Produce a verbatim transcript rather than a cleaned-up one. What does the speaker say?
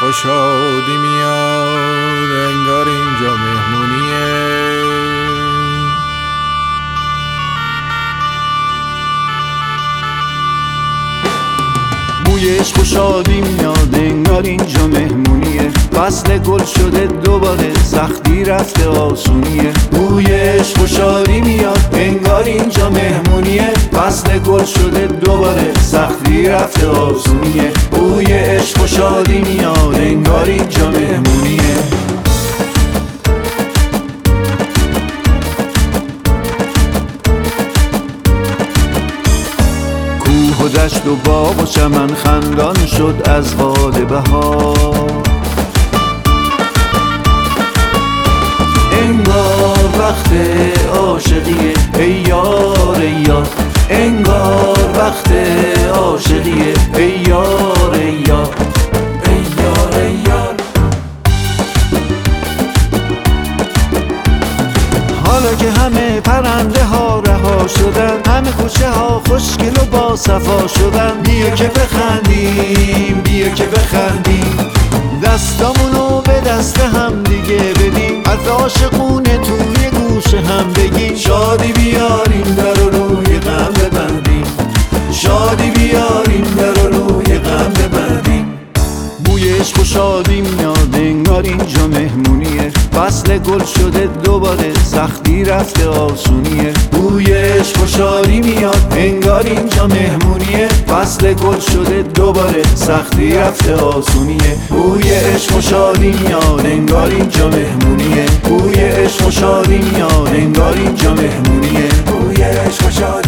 و شادی میاد، انگار اینجا مهمونیه. بوی عشق و شادی میاد، انگار اینجا مهمونیه. فصل گل شده دوباره، سختی رفته آسونیه. بوی عشق و شادی میاد، انگار اینجا مهمونیه. فصل گل شده دوباره، سختی رفته آسونیه. بوی عشق و شادی میاد، انگار اینجا مهمونیه. کوه و دشت و باغ و چمن خندان شد از باد بهار. انگار وقت عاشقیه ای یار ای یار. انگار وقت عاشقیه ای یار ای یار. ای یار ای یار. حالا که همه پرنده ها رها شدن، همه کوچه ها خوشگل و با صفا شدن، بیا که بخندیم بیا که بخندیم. دستامونو به دست هم دیگه بدیم، از عاشقونه توی گوش هم بگیم. شادی بیاریم در روی غم ببندیم، شادی بیاریم در روی غم ببندیم. بوی عشق و شادی میاد، انگار اینجا مهمونیه. فصل گل شده دوباره، سختی رفته آسونیه. بوی عشق و شادی میاد، انگار اینجا مهمونیه. فصل گل شده دوباره، سختی رفته آسونیه. بوی عشق و شادی میاد، انگار اینجا مهمونیه. بوی عشق و شادی میاد، انگار اینجا مهمونیه. بوی عشق و شادی